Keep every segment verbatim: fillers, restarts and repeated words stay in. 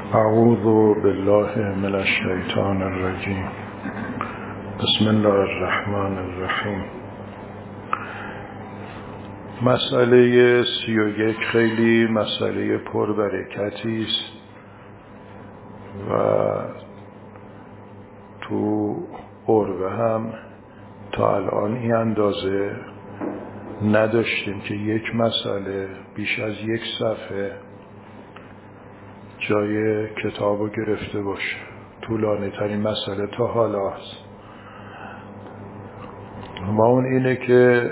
اعوذ بالله من الشیطان الرجیم. بسم الله الرحمن الرحیم. مسئله سی و یک خیلی مسئله پربرکتی است و تو عربه هم تا الان این اندازه نداشتیم که یک مسئله بیش از یک صفحه جای کتابو گرفته باشه. طولانی ترین مسئله تا حالا است. ما اون اینه که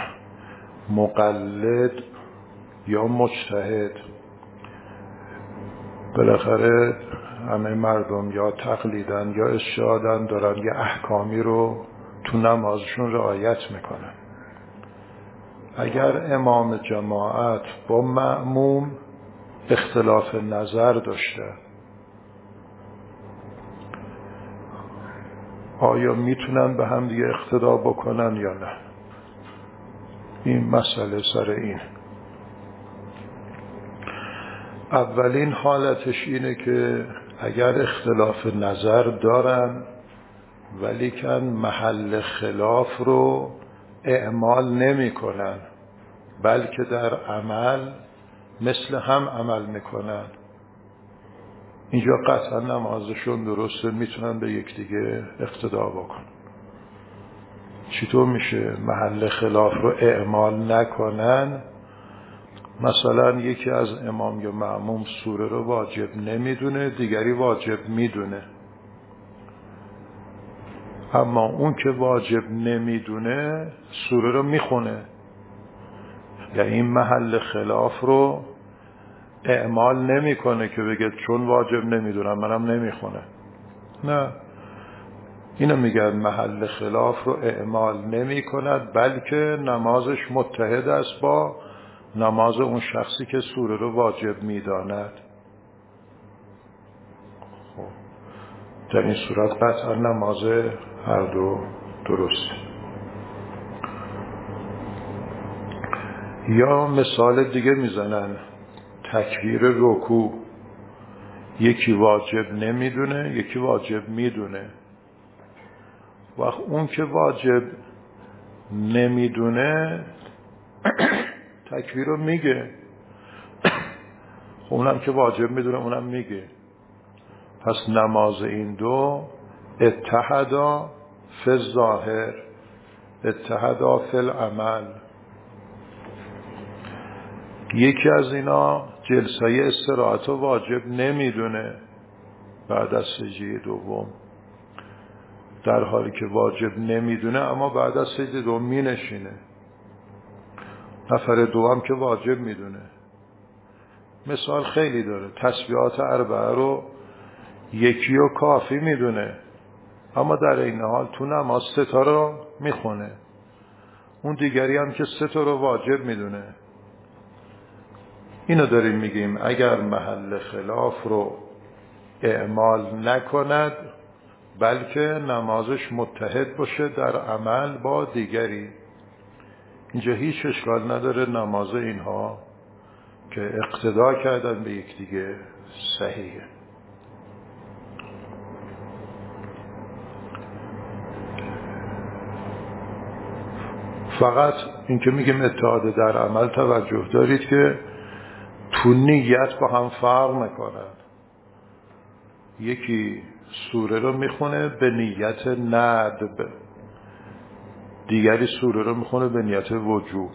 مقلد یا مجتهد، بالاخره همه مردم یا تقلیدن یا اجتهادن، دارن یه احکامی رو تو نمازشون رعایت میکنن. اگر امام جماعت با مأموم اختلاف نظر داشته، آیا میتونن به هم دیگه اقتدا بکنن یا نه؟ این مسئله سر این. اولین حالتش اینه که اگر اختلاف نظر دارن ولیکن محل خلاف رو اعمال نمی کنن، بلکه در عمل مثل هم عمل میکنن، اینجا قطعا نمازشون درسته، میتونن به یکدیگه اقتدا بکنن. چطور میشه محل خلاف رو اعمال نکنن؟ مثلا یکی از امام یا مأموم سوره رو واجب نمیدونه، دیگری واجب میدونه، اما اون که واجب نمیدونه سوره رو میخونه، یعنی این محل خلاف رو اعمال نمیکنه که بگه چون واجب نمیدونم منم نمیخونه. نه، اینو میگن محل خلاف رو اعمال نمی کند، بلکه نمازش متحد است با نماز اون شخصی که سوره رو واجب میداند. خب در این صورت قطعا نماز هر دو درست. یا مثال دیگه میزنن، تکبیر رکوع، یکی واجب نمیدونه یکی واجب میدونه. وقت اون که واجب نمیدونه تکبیر رو میگه، اونم که واجب میدونه اونم میگه. پس نماز این دو اتحدا فی الظاهر اتحدا فی العمل. یکی از اینا جلسه استراحت رو واجب نمیدونه بعد از سجده دوم، در حالی که واجب نمیدونه اما بعد از سجده دوم می نشینه. نفر دوم که واجب میدونه. مثال خیلی داره. تسبیحات اربعه رو یکی و کافی میدونه، اما در این حال تو نماز سه تا رو میخونه. اون دیگری هم که سه تا رو واجب میدونه. اینو داریم میگیم اگر محل خلاف رو اعمال نکند، بلکه نمازش متحد باشه در عمل با دیگری، اینجا هیچ اشکال نداره. نماز اینها که اقتدا کردن به یکدیگه صحیحه. فقط این که میگیم اتحاد در عمل، توجه دارید که تو نیت با هم فرق میکنن. یکی سوره رو میخونه به نیت ندب، دیگری سوره رو میخونه به نیت وجوب.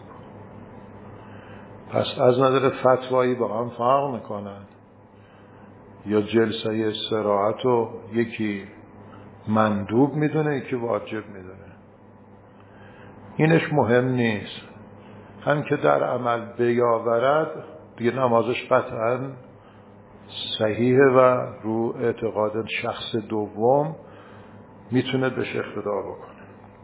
پس از نظر فتوایی با هم فرق میکنن. یا جلسه استراحت رو یکی مندوب میدونه یکی واجب میدونه. اینش مهم نیست، هم که در عمل بیاورد دیگه نمازش قطعا صحیحه و رو اعتقاد شخص دوم میتونه بهش اقتدا بکنه.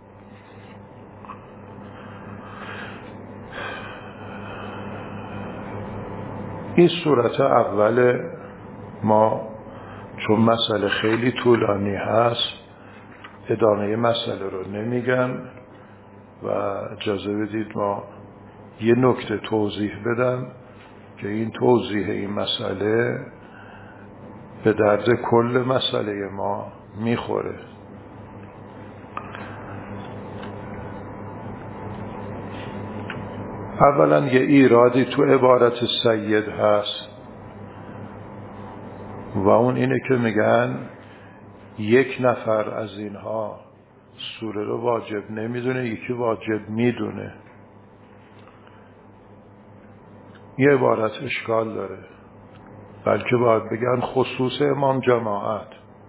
این صورت اول ما، چون مسئله خیلی طولانی هست ادامه مسئله رو نمیگم و اجازه بدید ما یه نکته توضیح بدم که این توضیح این مسئله به درد کل مسئله ما میخوره. اولا یه ایرادی تو عبارت سید هست و اون اینه که میگن یک نفر از اینها سوره رو واجب نمیدونه، یکی واجب میدونه. یه عبارت اشکال داره، بلکه باید بگن خصوص امام جماعت.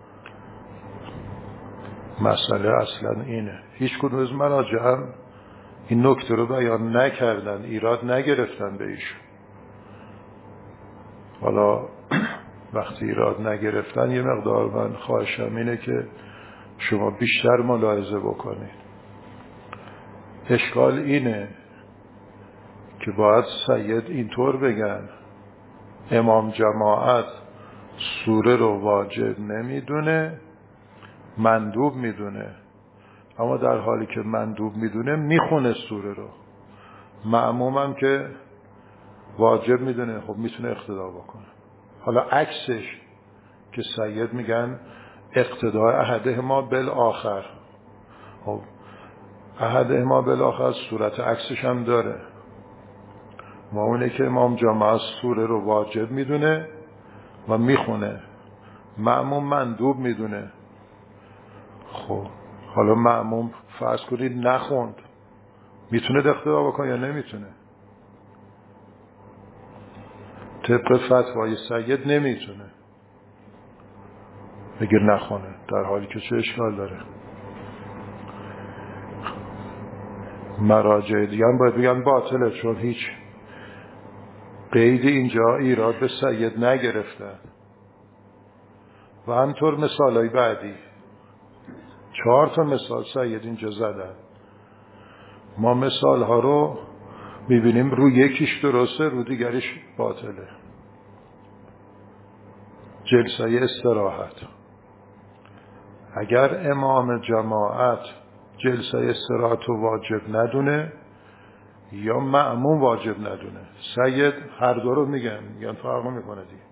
مسئله اصلا اینه، هیچ کدوم از مراجع این نکته رو بیان نکردن، ایراد نگرفتن به ایشون. حالا وقتی ایراد نگرفتن یه مقدار من خواهشم اینه که شما بیشتر ملاحظه بکنید. اشکال اینه که باید سید اینطور بگن امام جماعت سوره رو واجب نمیدونه، مندوب میدونه، اما در حالی که مندوب میدونه میخونه سوره رو. مأموم هم که واجب میدونه، خب میتونه اقتدا بکنه. حالا عکسش که سید میگن اقتداء احدهما بالآخر، خب احدهما بالآخر صورت عکسش هم داره. ما اونه که امام جماعت سوره رو واجب میدونه و میخونه، مأموم مندوب میدونه. خب حالا مأموم فرض کنید نخوند، میتونه اقتدا بکنه یا نمیتونه؟ طبق فتوای سید نمیتونه، بگه نخونه، در حالی که چه اشکال داره؟ مراجع دیگه هم باید بگن باطله، چون هیچ قید اینجا ایراد به سید نگرفتن. و همطور مثالای بعدی، چهار تا مثال سید اینجا زدن. ما مثال ها رو میبینیم رو یکیش درسته، رو دیگریش باطله. جلسه استراحت، اگر امام جماعت جلسه استراحت رو واجب ندونه یا مأموم واجب ندونه، سید هر دو رو میگن، میگن فرق میکنه دیگه،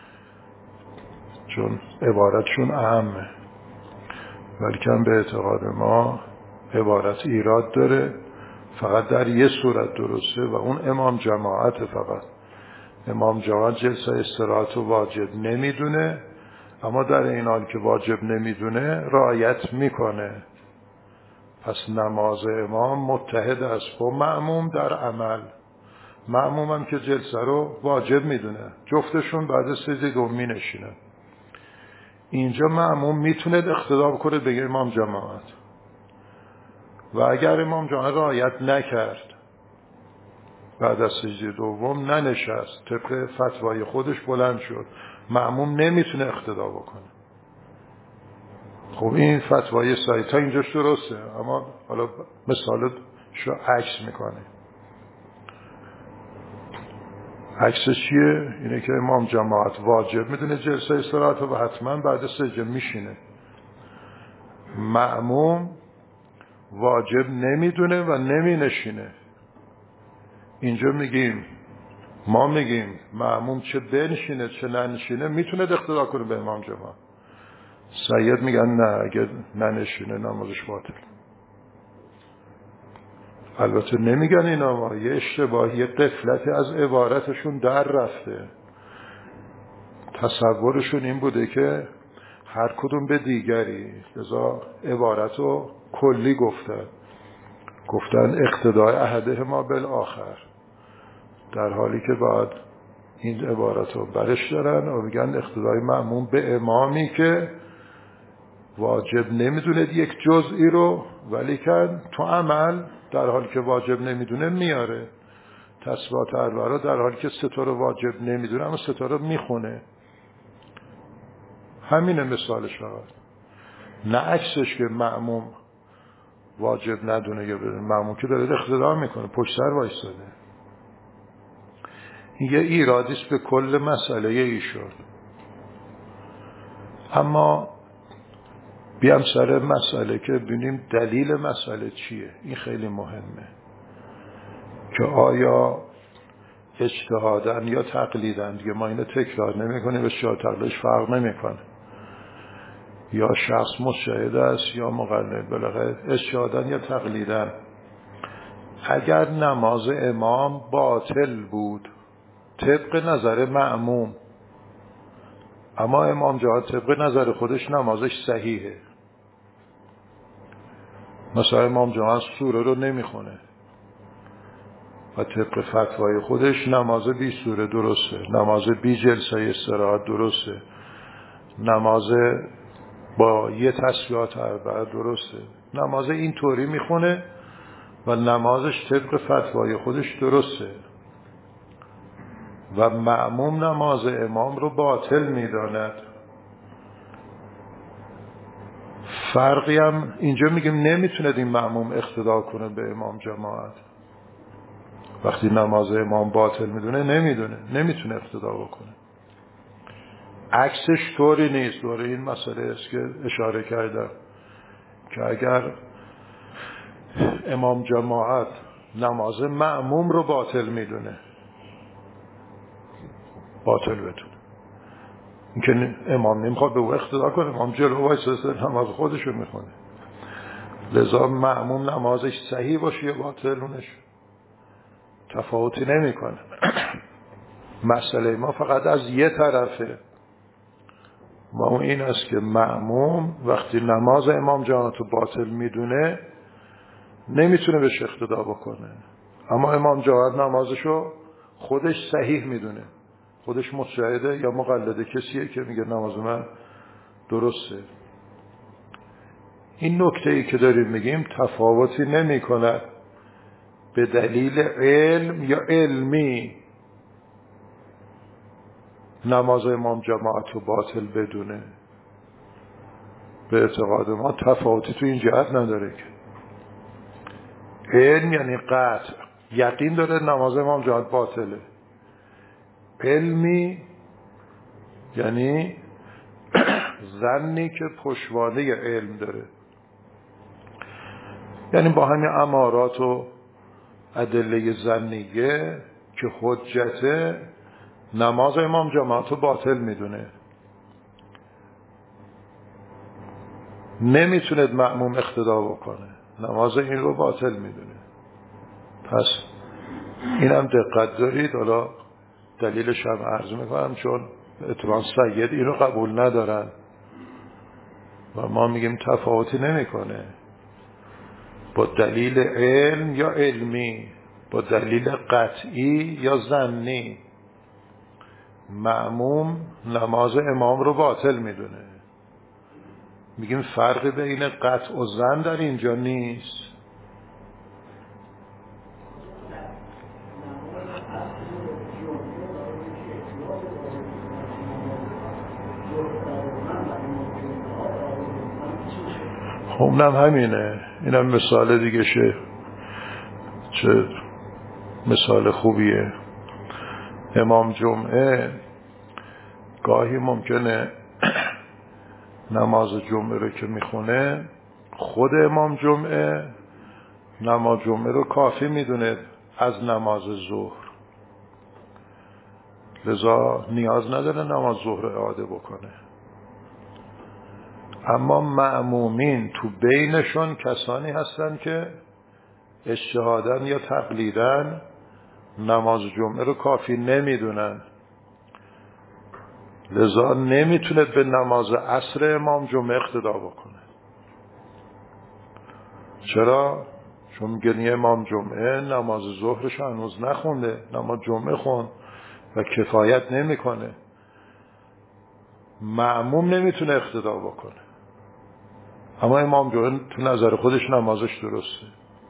چون عبارتشون اهمه. ولیکن به اعتقاد ما عبارت ایراد داره، فقط در یه صورت درسته و اون امام جماعت. فقط امام جماعت جلسه استراحت رو واجب نمیدونه، اما در این حال که واجب نمیدونه رعایت میکنه. پس نماز امام متحد است با مأموم در عمل. مأموم هم که جلسه رو واجب میدونه، جفتشون بعد سجده دوم می نشینن. اینجا مأموم میتونه اقتدا بکنه به امام جماعت و اگر امام جماعت رعایت نکرد، بعد از سجده دوم ننشست، طبق فتوای خودش بلند شد، مأموم نمیتونه اقتدا بکنه. خب این فتوای سعید تا اینجاش درسته، اما حالا مثال شو عکس میکنه. عکسش چیه؟ اینه که امام جماعت واجب میدونه جلسه استراحت و حتما بعد سجده میشینه، مأموم واجب نمیدونه و نمی نشینه. اینجا میگیم، ما میگیم مأموم چه بنشینه چه ننشینه میتونه اقتدا کنه به امام جماعت. سید میگن نه، اگه ننشینه نمازش باطل. البته نمیگن اینا، ما یه اشتباهی، یه غفلتی از عبارتشون در رفته. تصورشون این بوده که هر کدوم به دیگری، لذا عبارتو کلی گفتن گفتن اقتداء احدهما بالآخر، در حالی که بعد این عبارتو برش دارن و میگن اقتدای مأموم به امامی که واجب نمیدونه یک جزئی رو، ولی که تو عمل در حالی که واجب نمیدونه میاره. تسبیحات اربعه رو در حالی که ستاره واجب نمیدونه اما ستاره میخونه. همینه مثالش فقط، نه عکسش که مأموم واجب ندونه یا بدونه. مأموم که داره اقتدا میکنه، پشت سر وایساده. این یه ایرادیست به کل مسئله ایشون. اما بیام سر مسئله که ببینیم دلیل مسئله چیه. این خیلی مهمه که آیا اجتهادن یا تقلیدن، دیگه ما اینو تکرار نمی کنیم، اجتهاد تقلیدش فرق نمی کنه، یا شخص مجتهد است یا مقلد، بالاخره اجتهادن یا تقلیدن. اگر نماز امام باطل بود طبق نظر مأموم، اما امام جواد طبق نظر خودش نمازش صحیحه، مثلا امام جواد سوره رو نمیخونه و طبق فتوای خودش نماز بی سوره درسته، نماز بی جلسه استراحت درسته، نماز با یه تسبیحات اربعه درسته، نماز این طوری میخونه و نمازش طبق فتوای خودش درسته و مأموم نماز امام رو باطل میداند. فرقی هم اینجا میگیم نمیتوند این مأموم اقتدا کنه به امام جماعت، وقتی نماز امام باطل میدونه نمیدونه نمیتونه اقتدا بکنه. عکسش طوری نیست، دوره این مسئله است که اشاره کردم که اگر امام جماعت نماز مأموم رو باطل میدونه باطل بدونه، این که امام نمیخواد به او اقتدا کنه، امام جلو وایساده نماز خودشو میخونه، لذا مأموم نمازش صحیح باشه یا باطل اونش تفاوتی نمیکنه. مسئله ما فقط از یه طرفه، ما اون این است که مأموم وقتی نماز امام جماعت رو باطل میدونه نمیتونه بهش اقتدا بکنه، اما امام جماعت نمازشو خودش صحیح میدونه، خودش مجتهده یا مقلده، کسیه که میگه نماز من درسته. این نکته ای که داریم میگیم تفاوتی نمی کند به دلیل علم یا علمی نماز امام جماعت رو باطل بدونه. به اعتقاد ما تفاوتی تو این جهت نداره که علم یعنی قطع، یقین داره نماز امام جماعت باطله، علمی یعنی ظنی که پشتوانه علم داره، یعنی با همین امارات و ادله ظنیه که حجت نماز امام جماعت رو باطل میدونه، نمیتونه مأموم اقتدا بکنه، نماز این رو باطل میدونه. پس اینم دقت دارید. حالا دلیلش هم عرض میکنم، چون اتفاقا سید این رو قبول ندارن و ما میگیم تفاوتی نمیکنه با دلیل علم یا علمی، با دلیل قطعی یا ظنی مأموم نماز امام رو باطل میدونه. میگیم فرقی بین قطع و ظن در اینجا نیست. خب اونم همینه، اینم مثال دیگه شه، چه مثال خوبیه. امام جمعه گاهی ممکنه نماز جمعه رو که میخونه خود امام جمعه نماز جمعه رو کافی میدونه از نماز ظهر، لذا نیاز نداره نماز ظهر اعاده بکنه. اما مأمومین تو بینشون کسانی هستن که اجتهادن یا تقلیدن نماز جمعه رو کافی نمیدونن، لذا نمیتونه به نماز عصر امام جمعه اقتدا بکنه. چرا؟ چون میگه امام جمعه نماز ظهرش هنوز نخونده، نماز جمعه خون و کفایت نمیکنه، مأموم نمیتونه اقتدا بکنه. اما امام جمعه تو نظر خودش نمازش درسته،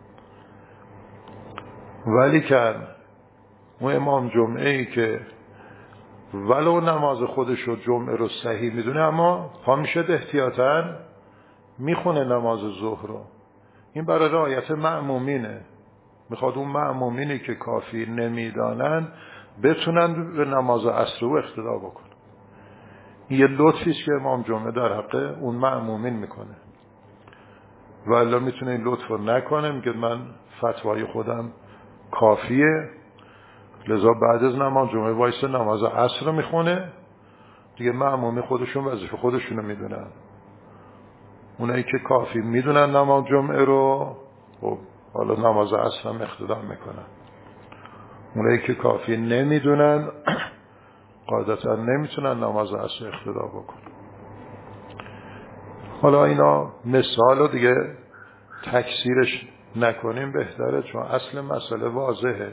ولی که اون امام جمعه ای که ولو نماز خودش رو جمعه رو صحیح میدونه اما پا میشه احتیاطاً میخونه نماز ظهر رو، این برای رعایت مأمومینه، میخواد اون مأمومینی که کافی نمیدانن بتونن به نماز عصر رو اقتدا بکنن. این یه لطفی است که امام جمعه در حق اون مأمومین میکنه، ولی میتونه این لطف رو نکنه، میگه من فتوای خودم کافیه، لذا بعد از نماز جمعه وایس نماز عصر رو میخونه دیگه. مأمومی خودشون وظیفه خودشونو میدونن. اونایی که کافی میدونن نماز جمعه رو، خب حالا نماز عصر هم اقتدا میکنن. اونایی که کافی نمیدونن قاعدتا نمیتونن نماز عصر اقتدا بکنن. حالا اینا مثال رو دیگه تکثیرش نکنیم بهتره، چون اصل مسئله واضحه.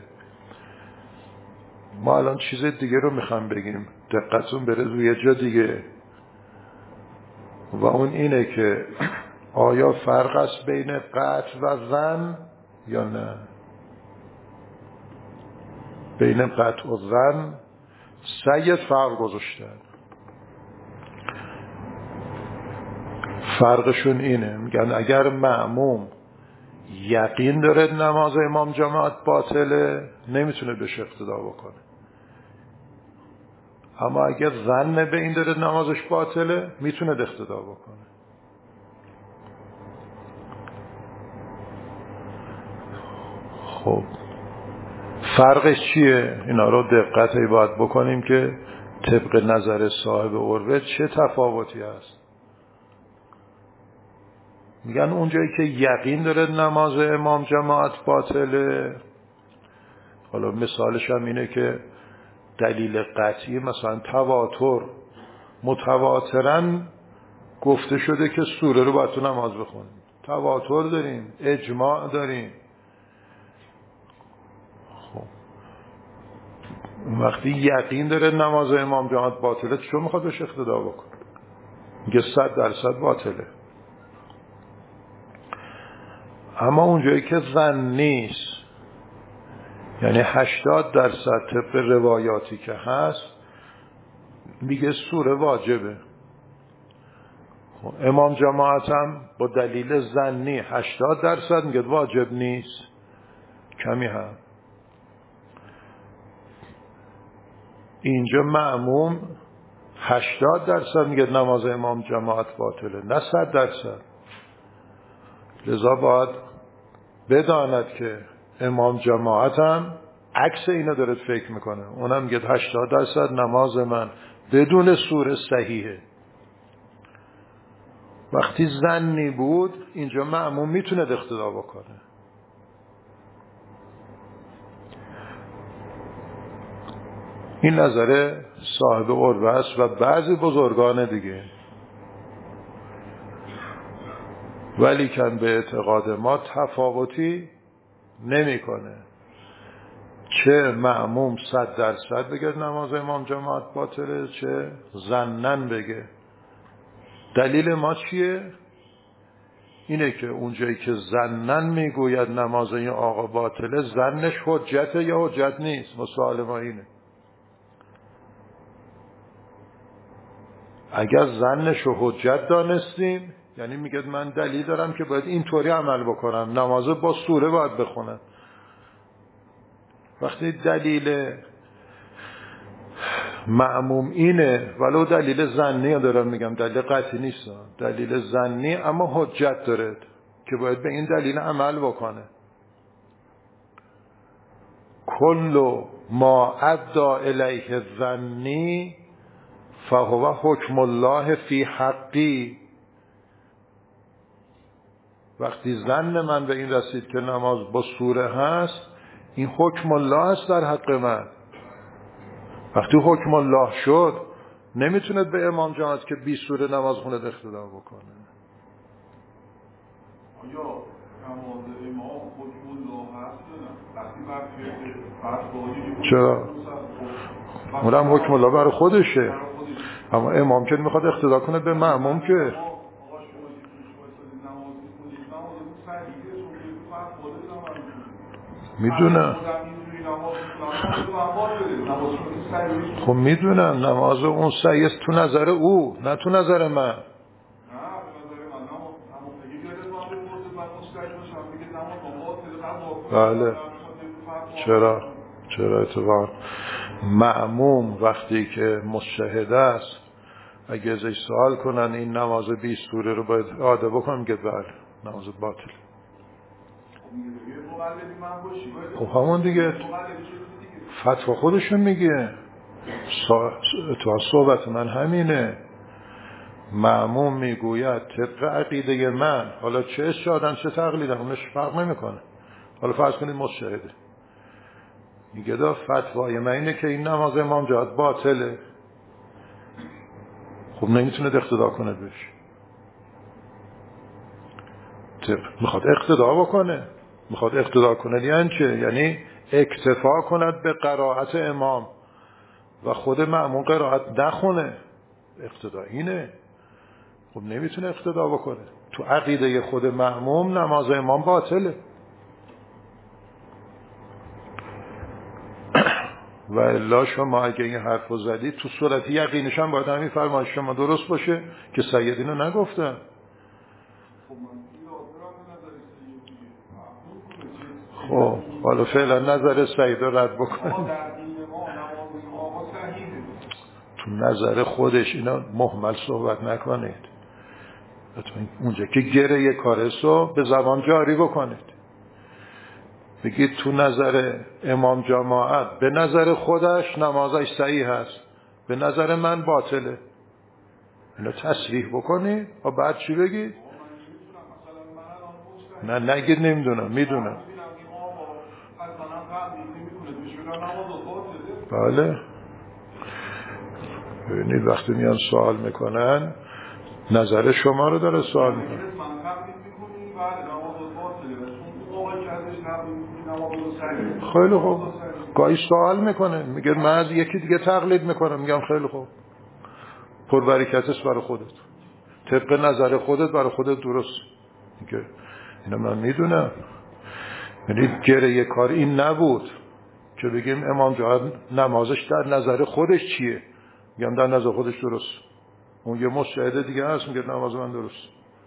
ما الان چیز دیگه رو میخوام بگیم، دقتون بره روی جا دیگه، و اون اینه که آیا فرق است بین قطع و ظن یا نه؟ بین قطع و ظن سید فرق گذاشتن. فرقشون اینه، میگن اگر مأموم یقین داره نماز امام جماعت باطله نمیتونه بهش اقتدا بکنه، اما اگر ظن به این داره نمازش باطله میتونه اقتدا بکنه. خب فرقش چیه؟ اینا رو دقت باید بکنیم که طبق نظر صاحب عروه چه تفاوتی هست. میگن اونجایی که یقین داره نماز امام جماعت باطله، حالا مثالش هم اینه که دلیل قطعی مثلا تواتر، متواتراً گفته شده که سوره رو باید تو نماز بخونیم، تواتر داریم، اجماع داریم. خب وقتی یقین داره نماز امام جماعت باطله چون میخواد بهش اقتدا بکنه؟ میگه صد درصد باطله. اما اونجایی که ظن نیست، یعنی هشتاد درصد طبق روایاتی که هست، میگه سوره واجبه. امام جماعت هم با دلیل ظنی هشتاد درصد میگه واجب نیست، کمی هم. اینجا مأموم هشتاد درصد میگه نماز امام جماعت باطله، نه صد درصد. لذا باید بداند که امام جماعت هم عکس اینا داره فکر میکنه، اونم میگه هشتاد درصد نماز من بدون سوره صحیحه. وقتی ظنی بود اینجا مأموم میتونه اقتدا بکنه. این نظر صاحب عروه است و بعضی بزرگان دیگه، ولی کن به اعتقاد ما تفاوتی نمیکنه چه مأموم صد درصد بگه نماز امام جماعت باطله چه ظنن بگه. دلیل ما چیه؟ اینه که اونجایی که ظنن میگوید نماز این آقا باطله، ظنش حجته یا حجت نیست؟ مسئله ما اینه. اگر ظنش رو حجت دانستیم، یعنی میگه من دلیل دارم که باید اینطوری عمل بکنم، نماز با سوره باید بخونم. وقتی دلیل مأموم اینه، ولو دلیل ظنی دارم میگم، دلیل قطعی نیست، دلیل ظنی اما حجت داره که باید به این دلیل عمل بکنه. کل ما ادعا الیه الظنی فهو حکم الله فی حقی. وقتی ظن من به این رسید که نماز با سوره هست، این حکم الله است در حق من. وقتی حکم الله شد نمیتوند به امام جماعت که بی سوره نماز خونه اقتدا بکنه. آیا نماز امام حکم الله هست یا نه؟ وقتی بعد فرض چرا؟ اونم حکم الله برای خودشه، اما امام که میخواد اقتدا کنه به مأموم که میدونم. خب میدونم نماز اون صحیح است تو نظر او، نه تو نظر من. بله. چرا؟ چرا اتفاق مأموم وقتی که مشاهده است اگه ازش سوال کنن این نماز بیست سوره رو باید اعاده بکنم که بله نماز باطل. خب همون دیگه فتوا خودشون میگه. تا صحبت من همینه. مأموم میگوید طبق عقیده من، حالا چه اشهادن چه تقلیدن اونش فرق نمیکنه. حالا فرض کنید مشاهده میگه دا فتوای من اینه که این نماز امام جهاد باطله. خب نمیتونه اقتدا کنه بهش. میخواد اقتدا بکنه. میخواد اقتدا کنه یعنی چه؟ یعنی اکتفا کند به قرائت امام و خود مأموم قرائت نخونه. اقتدا اینه. خب نمیتونه اقتدا بکنه. تو عقیده خود مأموم نماز امام باطله. و الا شما اگه این حرف رو زدید تو صورت یقینش هم باید همین فرمایش شما درست باشه که سید اینو نگفتن. خب حالا فعلا نظر سید رو رد بکنید. تو نظر خودش اینا مهمل صحبت نکنید. اونجا که گره یک کارسو به زبان جاری بکنید. بگید تو نظر امام جماعت به نظر خودش نمازش صحیح هست، به نظر من باطله. اینو تصریح بکنید و بعد چی بگید؟ نه نگید نمیدونم، میدونم. بله. ببینید وقتی میان سوال میکنن نظر شما رو داره سوال میکنن. خیلی خوب. گاهی سوال میکنه میگه من از یکی دیگه تقلید میکنم. میگم خیلی خوب، پربرکت است برای خودت، طبق نظر خودت برای خودت درست. میگه اینا من میدونم. یعنی گره کار این نبود که بگیم امام جهاد نمازش در نظر خودش چیه. میگم در نظر خودش درست. اون یه مشاهده دیگه هست میگه نماز من درست.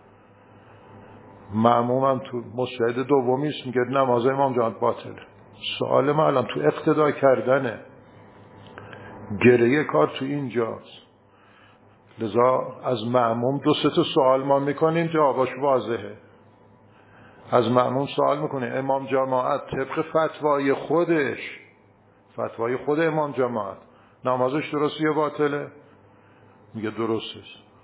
مأمومم تو مشاهده دومی است میگه نماز امام جهاد باطله. سوال ما الان تو اقتدا کردنه. گره کار تو اینجاست. لذا از مأموم دو سه تا سوال ما میکنیم جوابش واضحه. از مأموم سوال میکنیم امام جماعت طبق فتوای خودش، فتوای خود امام جماعت نمازش درسته یا باطله؟ میگه درسته.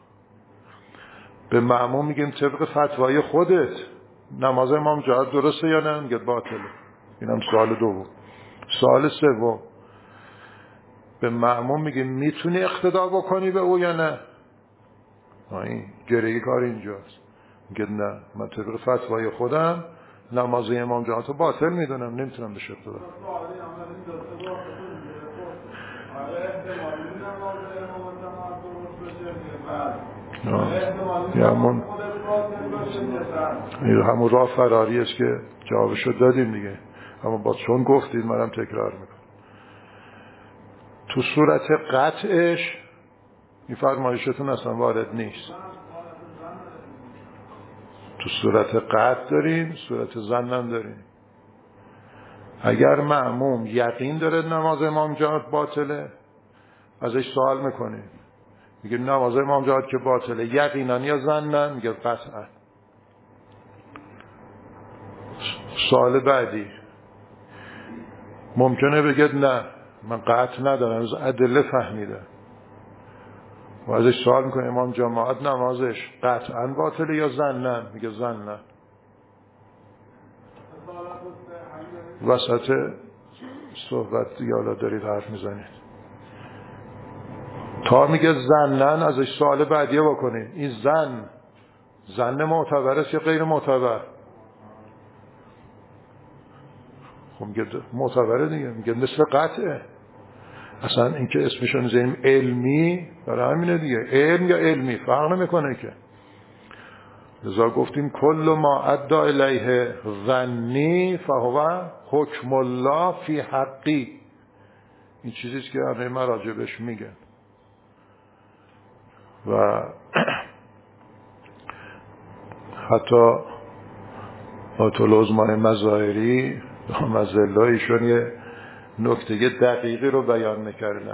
به مأموم میگیم طبق فتوای خودت نماز امام جماعت درسته یا نه؟ میگه باطله. اینم سوال دوم. سوال سوم به مأموم میگیم میتونی اقتدا بکنی به او یا نه؟ این گره کار اینجاست. میگه نه من طبق فتوای خودم نماز امام جماعت رو باطل میدونم، نمیتونم بهش اقتدا. همون همون راه فراری است که جوابشو دادیم دیگه. اما با چون گفتید منم تکرار میکنم. تو صورت قطعش این فرمایشتون اصلا وارد نیست. تو صورت قطع داریم، صورت ظن داریم. اگر مأموم یقین داره نماز امام جماعت باطله ازش سوال میکنیم میگه نماز امام جماعت که باطله یقینا یا ظنن؟ میگه قطعا. سوال بعدی ممکنه بگه نه من قطع ندارم از ادله فهمیدم و ازش سوال میکنه امام جماعت نمازش قطعا باطله یا ظنن؟ میگه ظنن. وسط صحبت دیگه حالا دارید حرف میزنید تا میگه ظنن ازش سوال بعدیه بکنید این ظن ظن معتبر است یا غیر معتبر؟ خب میگه معتبره دیگه. میگه مثل قطعه. اصلا اینکه اسمشو میذاریم علمی برای همینه دیگه. علم یا علمی فرق نمیکنه که. لذا گفتیم کل ما ادعا الیه ظنی فهو حکم الله فی حقی. این چیزیست که همه مراجبش میگن. و حتی آتولوزمای مظاهری مزلایشون یه نکته دقیقی رو بیان میکردن.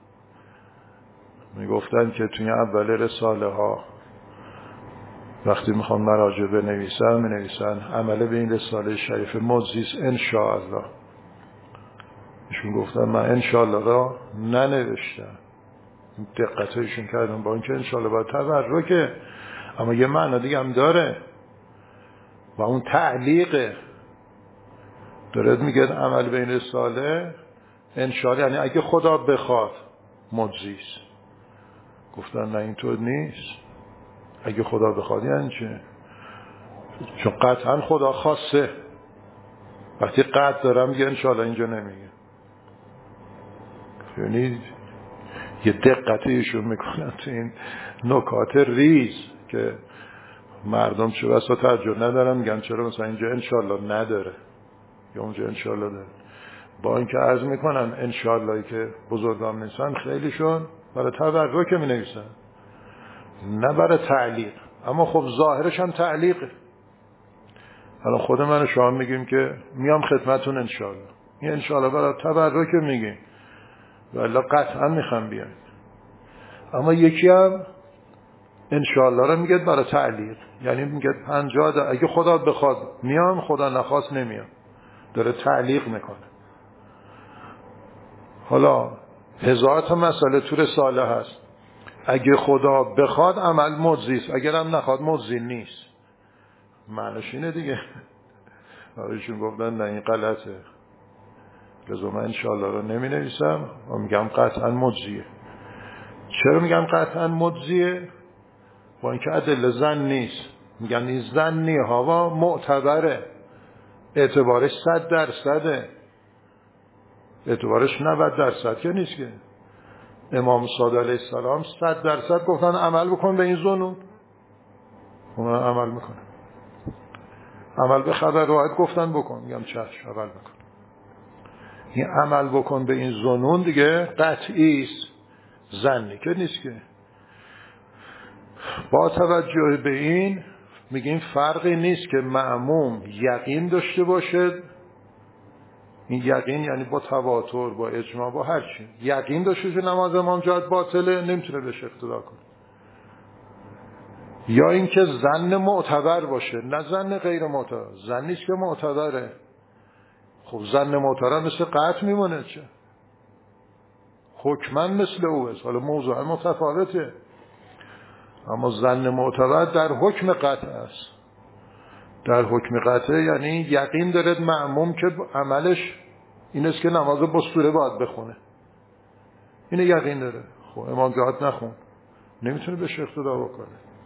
میگفتن که توی اول رساله ها وقتی میخوام مراجع بنویسن می‌نویسن عمل به این رساله شریف مجزیست انشاءالله. ایشون گفتن من انشالله را ننوشتم، دقت ایشون کردم با اینکه انشالله باید تبرکه، اما یه معنی دیگه هم داره و اون تعلیقه. دارد میگه عمل بین صالح انشالله یعنی اگه خدا بخواد مجزیست. گفتن نه اینطور نیست، اگه خدا بخواد یعنی چه؟ چون قطعا خدا خواسته. وقتی قطع دارم میگه انشالله اینجا نمیگه، یعنی یه دقتی ایشون میکنن تو این نکات ریز که مردم چه بسا ترجمه ندارن، میگن چرا مثلا اینجا انشالله نداره یا اونجا انشالله داره. با اینکه عرض میکنن انشالله که بزرگان نیستن خیلیشون برای تبرک می نویسن نه برای تعلیق، اما خب ظاهرش هم تعلیقه. حالا خود من و شما میگیم که میام خدمتون انشالله، این انشالله برای تبرک میگیم ولی قطعا میخوام بیاین. اما یکی هم انشالله رو میگه برای تعلیق، یعنی میگه پنجاه دا اگه خدا بخواد میام، خدا نخواست نمیام، داره تعلیق میکنه. حالا هزار تا مسئله تو رساله هست. اگه خدا بخواد عمل مجزیست، اگر هم نخواد مجزی نیست. معنیش اینه دیگه. آرایشون گفتن نه این غلطه، لذا من انشالله رو نمی نویسم و میگم قطعا مجزیه. چرا میگم قطعا مجزیه؟ با اینکه ادله زن نیست، میگن این زنی ها معتبره، اعتبارش صد درصده، اعتبارش نود درصد که نیست که. امام صادق علیه السلام صد درصد گفتن عمل بکن به این ظنون، اون عمل میکنه. عمل به خبر روایت گفتن بکن، میگم چشم عمل بکن. این عمل بکن به این ظنون دیگه قطعی است، ظنی که نیست که. با توجه به این میگیم فرقی نیست که مأموم یقین داشته باشد، این یقین یعنی با تواتر، با اجماع، با هر چی یقین داشته که نماز امام جهت باطله، نمیتونه بهش اقتدا کنه. یا اینکه ظن معتبر باشه، نه ظن غیر معتبر. ظن نیست که معتبره، خب ظن معتبر مثل قطع میمونه، چه حکما مثل او است. حالا موضوع متفاوته، اما ظن معتبر در حکم قطع است. در حکم قطع یعنی یقین دارد مأموم که عملش این است که نماز با سوره باید بخونه، اینه یقین داره. خب امام جهت نخون، نمیتونه بهش اقتدا بکنه.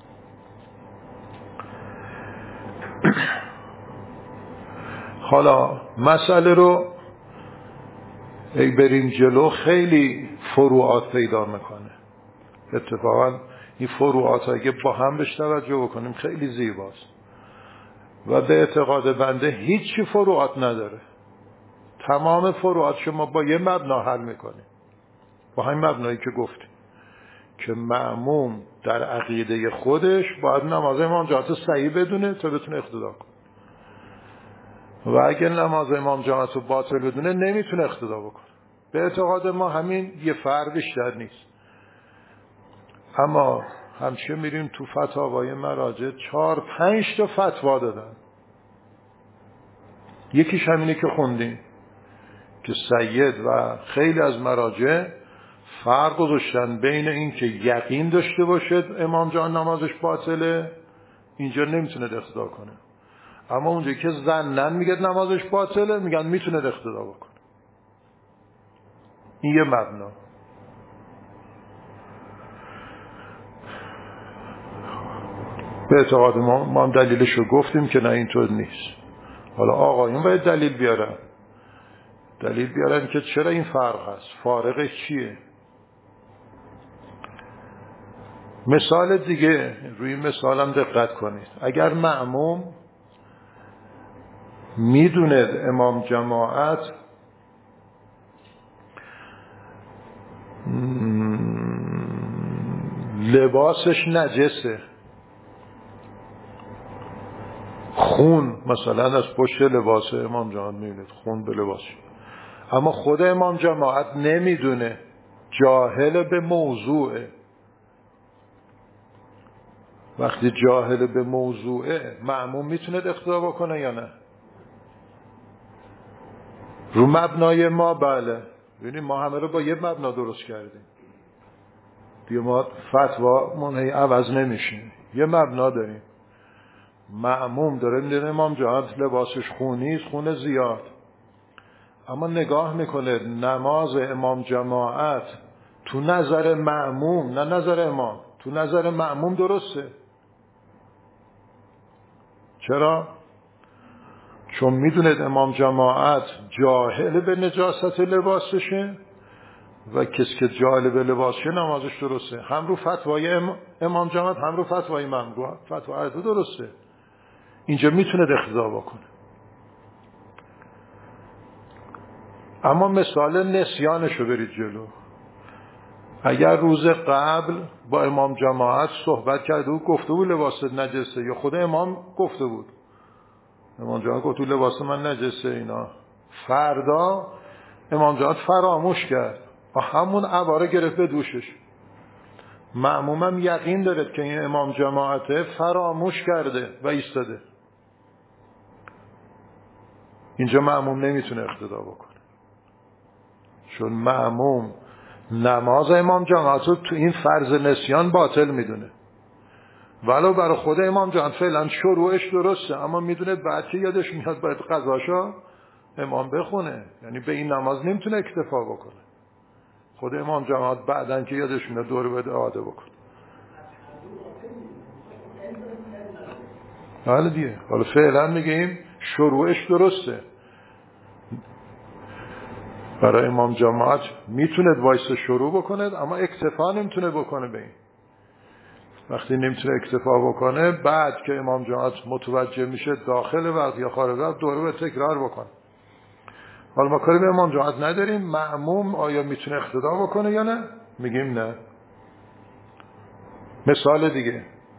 حالا مسئله رو ای بریم جلو خیلی فروعات پیدا میکنه. اتفاقا این فروعات اگه با هم بهش توجه بکنیم خیلی زیباست و به اعتقاد بنده هیچی فروعات نداره. تمام فروعات شما با یه مبنا حل میکنیم، با همین مبنایی که گفتیم که مأموم در عقیده خودش باید نماز امام جماعت صحیح بدونه تا بتونه اقتدا کنه و اگه نماز امام جماعت رو باطل بدونه نمیتونه اقتدا بکنه. به اعتقاد ما همین یه فرق بیشتر نیست. اما همچه میریم تو فتاوای مراجع چهار پنج تا فتوا دادن. یکیش همینه که خوندیم که سید و خیلی از مراجع فرق گذاشتن بین این که یقین داشته باشد امام جان نمازش باطله، اینجا نمیتونه اقتدا کنه، اما اونجا که ظنن میگه نمازش باطله میگن میتونه اقتدا بکنه. این یه مبنا. به اعتقاد ما ما هم دلیلش رو گفتیم که نه اینطور نیست. حالا آقایون باید دلیل بیارن، دلیل بیارن که چرا این فرق هست، فارقش چیه. مثال دیگه، روی مثالم دقت کنید. اگر مأموم میدونه امام جماعت لباسش نجسه، خون مثلا از پشت لباس امام جماعت میبینید خون به لباسش، اما خود امام جماعت نمیدونه، جاهل به موضوعه. وقتی جاهل به موضوعه مأموم میتونه اقتدا بکنه یا نه؟ رو مبنای ما بله، ببینید ما همه رو با یه مبنا درست کردیم دیگه، ما فتوا منهی عوض نمیشیم، یه مبنا داریم. مأموم داره میدونه امام جماعت لباسش خونی خون زیاد، اما نگاه میکنه نماز امام جماعت تو نظر مأموم، نه نظر امام، تو نظر مأموم درسته. چرا؟ چون میدونه امام جماعت جاهل به نجاست لباسشه و کسی که جاهل به لباسشه نمازش درسته، هم رو فتوای امام جماعت هم رو فتوای مأموم، فتوا هر دو درسته. اینجا میتونه اقتدا بکنه. اما مثال نسیانشو برید جلو. اگر روز قبل با امام جماعت صحبت کرده و گفته بود لباس نجسه، یا خود امام گفته بود امام جماعت گفت لباس من نجسه اینا، فردا امام جماعت فراموش کرد و همون عباره گرفت به دوشش، مأمومم یقین دارد که این امام جماعت فراموش کرده و ایستاده، اینجا مأموم نمیتونه اقتدا بکنه، چون مأموم نماز امام جماعت رو تو این فرض نسیان باطل میدونه، ولو برای خود امام جماعت فعلا شروعش درسته، اما میدونه بعد که یادش میاد باید قضاشا امام بخونه، یعنی به این نماز نمیتونه اکتفا بکنه. خود امام جماعت بعدن که یادش میاد دور بده اعاده بکنه. حالا دیگه حالا فعلا میگیم شروعش درسته، برای امام جماعت میتونه وایس شروع بکنه، اما اکتفا نمیتونه بکنه به این. وقتی نمیتونه اکتفا بکنه، بعد که امام جماعت متوجه میشه داخل وقت یا خارج وقت دوره به تکرار بکنه. حالا ما کاری به امام جماعت نداریم، مأموم آیا میتونه اقتدا بکنه یا نه؟ میگیم نه. مثال دیگه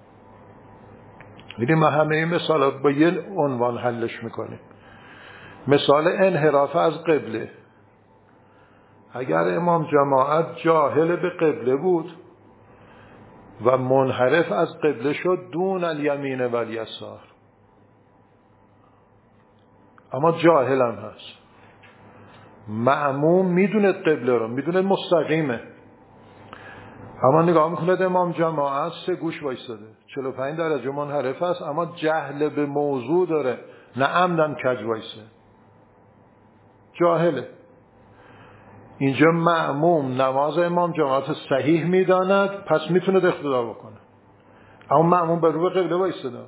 میگیم ما همه این مثالات با یه عنوان حلش میکنیم. مثال انحراف از قبله. اگر امام جماعت جاهل به قبله بود و منحرف از قبله شد دون الیمین و الیسار، اما جاهل هم هست، مأموم میدونه قبله رو، میدونه مستقیمه، اما نگاه میکنه امام جماعت سه گوش وایساده، چهل و پنج درجه منحرف است، اما جهل به موضوع داره، نه عمدن کج وایسه، جاهله. اینجا مأموم نماز امام جماعت صحیح میداند، پس میتونه اقتدا بکنه، اما مأموم به رو به قبله وایساده،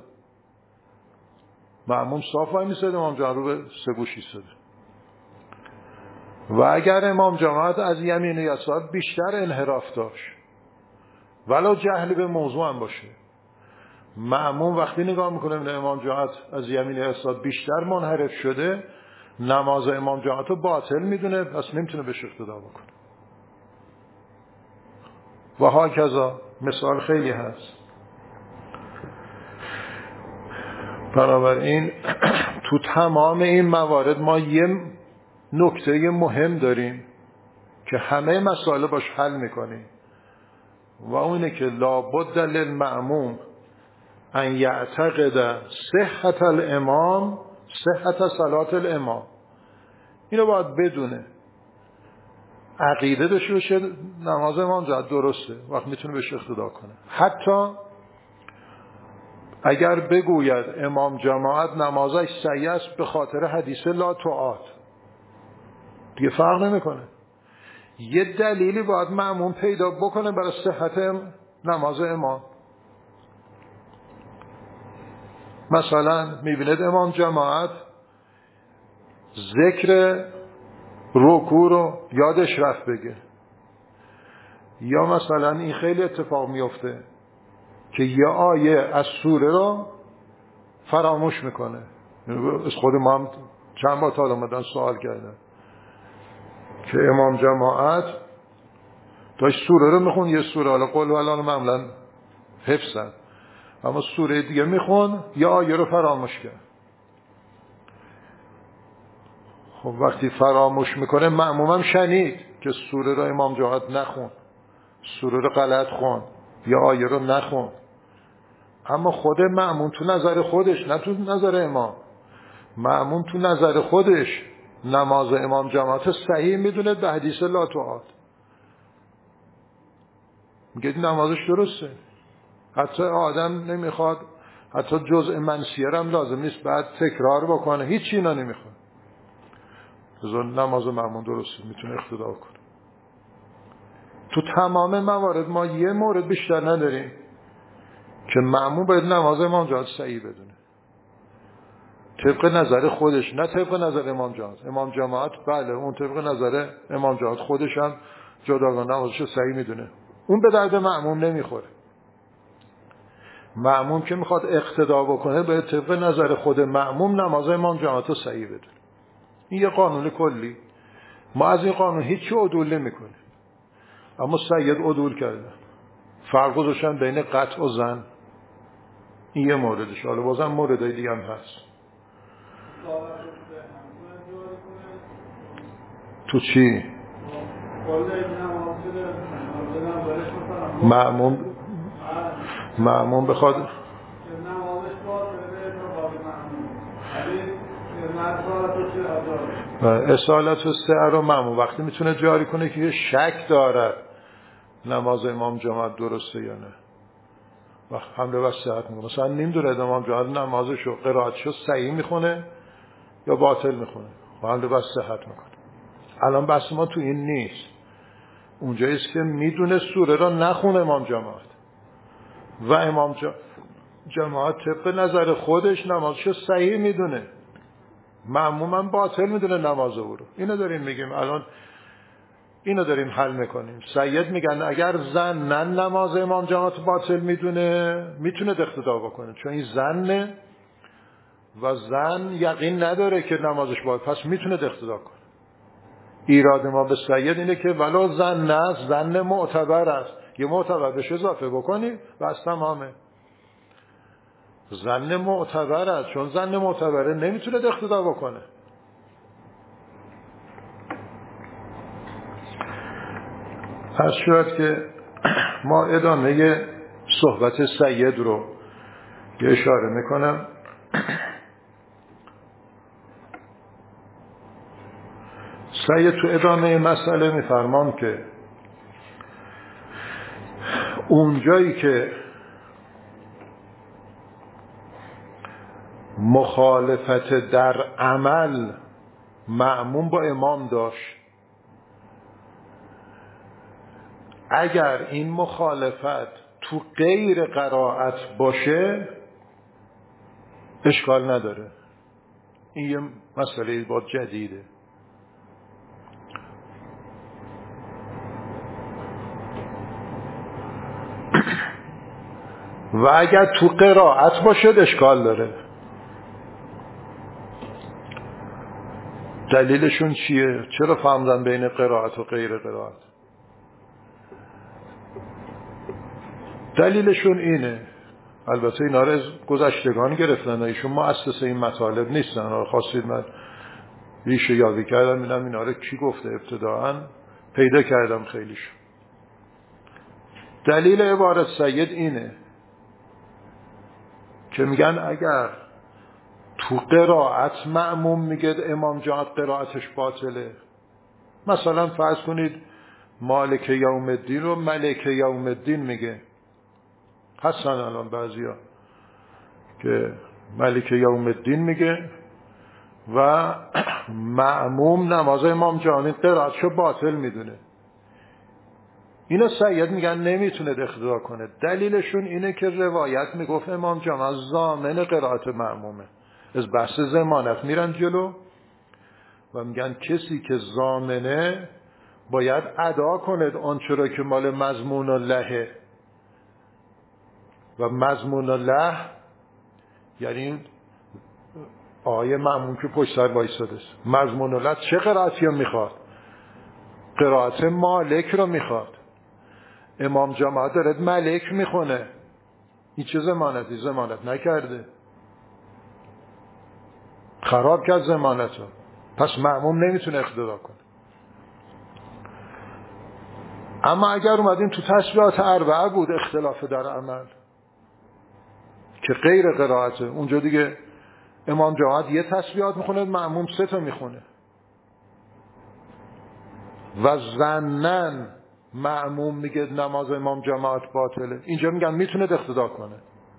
مأموم صاف وای میساده، امام جماعت رو به سه گوش ایستاده. و اگر امام جماعت از یمین و یسار بیشتر انحراف داشت ولو جهل به موضوع هم باشه، مأموم وقتی نگاه میکنه امام جماعت از یمین و یسار بیشتر منحرف شده، نماز امام جماعت رو باطل میدونه، پس نمیتونه بهش اقتدا بکنه. و هاکذا مثال خیلی هست. بنابراین تو تمام این موارد ما یه نکته مهم داریم که همه مسائل باش حل میکنیم، و اونه که لابد للمأموم ان یعتقد صحت الامام صحت صلات الامام. اینو باید بدونه، عقیده داشته باشه نماز امام جماعت درسته، وقت میتونه بهش اقتدا کنه. حتی اگر بگوید امام جماعت نمازش صحیح است به خاطر حدیث لا تعاد، دیگه فرق نمیکنه، یه دلیلی باید مأموم پیدا بکنه برای صحت نماز امام. مثلا میبیند امام جماعت ذکر رکوع رو یادش رفت بگه، یا مثلا این خیلی اتفاق میفته که یه آیه از سوره رو فراموش میکنه. از خود ما هم چند بار تا آمدن سوال کردن که امام جماعت داشت سوره رو میخون، یه سوره حالا قل و الان معمولا حفظن، اما سوره دیگه میخون یا آیه رو فراموش کرد. خب وقتی فراموش میکنه مأمومم شنید که سوره رو امام جماعت نخون، سوره رو غلط خون یا آیه رو نخون، اما خود مأموم تو نظر خودش، نه تو نظر امام، مأموم تو نظر خودش نماز امام جماعت صحیح میدونه به حدیث لا تعاد، میگه نمازش درسته، حتی آدم نمیخواد حتی جزء منسیه هم لازم نیست بعد تکرار بکنه، هیچ اینا نمیخواد، نماز مأمون درسته، میتونه اقتدا کنه. تو تمام موارد ما یه مورد بیشتر نداریم که مأمون باید نماز امام جماعت صحیح بدونه طبق نظر خودش، نه طبق نظر امام جماعت. امام جماعت بله اون طبق نظر امام جماعت خودش هم جداگانه نمازش صحیح میدونه، اون به درد مأمون نمیخوره. مأمون که میخواد اقتدا بکنه باید طبق نظر خود مأمون نماز امام جماعت صحیح بدونه. این یه قانون کلی، ما از این قانون هیچی عدول نمیکنیم، اما سید عدول کرده، فرق گذاشتن بین قطع و ظن. این یه موردش، حالا بازم موردای دیگه هم هست. تو چی؟ مأمون مأمون بخواد اصالت و سعر و مأمون وقتی میتونه جاری کنه که یه شک داره نماز امام جماعت درسته یا نه، وقت حمله و صحت میکنه. مثلا نمیدونه امام جماعت نمازشو قرائتشو صحیح میخونه یا باطل میخونه، حمله و صحت میکنه. الان بحث ما تو این نیست، اونجاییست که میدونه سوره را نخونه امام جماعت و امام جماعت طبق نظر خودش نمازشو صحیح میدونه، معموما باطل میدونه نماز او رو. اینو داریم میگیم الان، اینو داریم حل میکنیم. سید میگن اگر ظنن نماز امام جماعت باطل میدونه میتونه اقتدا بکنه، چون این ظنه و ظن یقین نداره که نمازش باطل، پس میتونه اقتدا کنه. ایراد ما به سید اینه که ولو ظن است، ظن معتبر است، یه معتبر بهش اضافه بکنی بس تمامه. ظن معتبر است، چون ظن معتبره نمیتونه اقتدا بکنه. پس شاید که ما ادامه صحبت سید رو یه اشاره میکنم. سید تو ادامه مسئله میفرمان که اونجایی که مخالفت در عمل مأموم با امام داشت، اگر این مخالفت تو غیر قرائت باشه اشکال نداره. این یه مسئله با جدیده. و اگر تو قرائت باشه اشکال داره. دلیلشون چیه؟ چرا فهمدن بین قرائت و غیر قرائت؟ دلیلشون اینه، البته اینا رو از گذشتگان گرفتن، ایشون مؤسس این مطالب نیستن. خواستید من ریشه یابی کردم اینم اینا رو کی گفته، ابتداعا پیدا کردم خیلیشون. دلیل عبارت سید اینه که میگن اگر تو قرائت مأموم میگه امام جماعت قرائتش باطله، مثلا فرض کنید مالک یوم الدین رو ملک یوم الدین میگه، هستن الان بعضیا که ملک یوم الدین میگه و مأموم نماز امام جماعت قرائتشو باطل میدونه، اینا سید میگن نمیتونه اقتدا کنه. دلیلشون اینه که روایت میگفت امام جماعت ضامن قرائت مأمومه. از بحث ضمانت میرن جلو و میگن کسی که ضامنه باید ادا کنه آنچه را که مال مضمون اللهه. و مضمون الله یعنی آیه مأمون که پشت سر وایساده است. مضمون الله چه قرائتی رو میخواد؟ قرائت مالک رو میخواد. امام جماعت دارد ملک میخونه، این چه ضمانتی؟ ضمانت نکرده، خراب کرد ضمانت رو، پس مأموم نمیتونه اقتدا کنه. اما اگر اومدیم تو تسبیحات اربعه بود اختلاف در عمل که غیر قرائته، اونجا دیگه امام جماعت یه تسبیحات میخونه، مأموم سه تا میخونه، و ظنن مأموم میگه نماز امام جماعت باطله، اینجا میگن میتونه اقتدا کنه.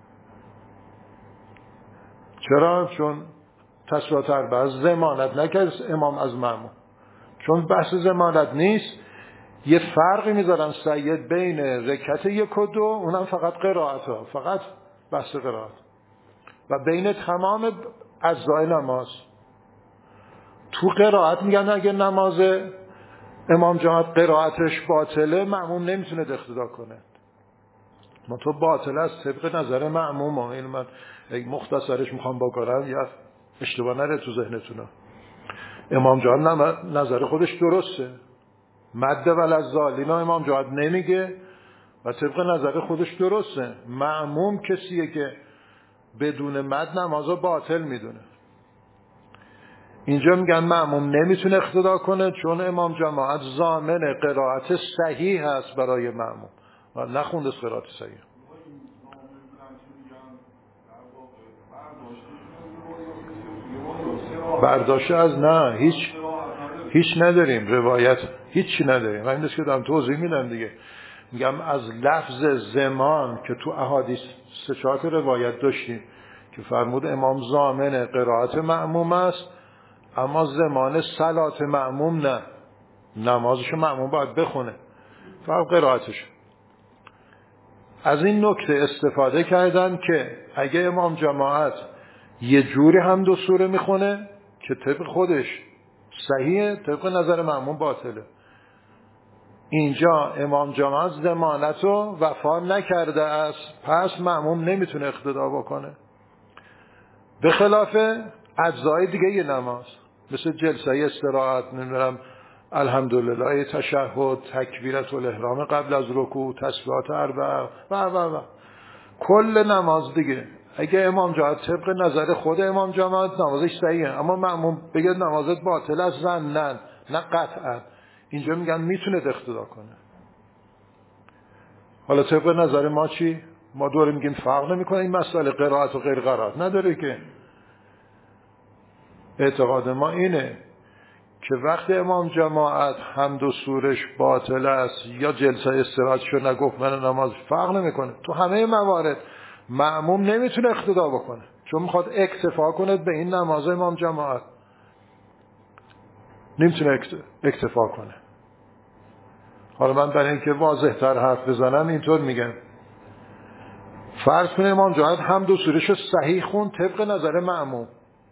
چرا؟ چون تسبیحات اربعه ضمانت نکرد امام از مأموم. چون بحث ضمانت نیست، یه فرقی میذارن سید بین رکعت یک و دو، اونم فقط قرائت ها، فقط بحث قرائت، و بین تمام اجزای نماز. تو قرائت میگن اگه نماز امام جماعت قرائتش باطله، مأموم نمیتونه اقتدا کنه. ما تو باطل است طبق نظر مأموم. این من مختصرش میخوام بکنم یا اشتباه نره تو ذهنتون. امام جماعت نظر خودش درسته، مد وللضالین امام جماعت نمیگه و طبق نظر خودش درسته. مأموم کسیه که بدون مد نمازو باطل میدونه. اینجا میگن مأموم نمیتونه اقتدا کنه چون امام جماعت ضامن قرائت صحیح هست برای مأموم و نخونده قرائت صحیح. برداشته از نه هیچ هیچ نداریم، روایت هیچی نداریم. من این دست که دارم توضیح میدم دیگه. میگم از لفظ زمان که تو احادیث سه چهار روایت داشتیم که فرمود امام ضامن قرائت مأموم است، اما زمان صلات مأموم نه، نمازشو مأموم باید بخونه، فقط قرائتش. از این نکته استفاده کردن که اگه امام جماعت یه جوری هم دو سوره میخونه که طبق خودش صحیحه، طبق نظر مأموم باطله. اینجا امام جماعت ضمانت رو وفا نکرده است، پس مأموم نمیتونه اقتدا بکنه. به خلاف اجزای دیگه یه نماز مثل جلسه استراحت، نمیدونم الحمدلله، تشهد، تکبیرت الاحرام قبل از رکوع، تسبیحات اربعه و و و کل نماز دیگه، اگه امام جماعت طبق نظر خود امام جماعت نمازش صحیحه اما مأموم بگه نمازت باطل است، ظنن نه قطعا، اینجا میگن میتونه اقتدا کنه. حالا طبق نظر ما چی؟ ما دوره میگیم فرق نمیکنه این مسئله قرائت و غیر قرائت نداره که. اعتقاد ما اینه که وقتی امام جماعت حمد و سورش باطل است یا جلسه استراحتشو نگفت من نماز، فرق نمیکنه. تو همه موارد مأموم نمیتونه اقتدا بکنه چون میخواد اکتفا کنه به این نماز امام جماعت، نمیتونه اکتفا کنه. حالا من برای اینکه واضح تر حرف بزنم اینطور میگم، فرض کنه امام جماعت حمد و سورشو صحیح خون طبق نظر مأموم،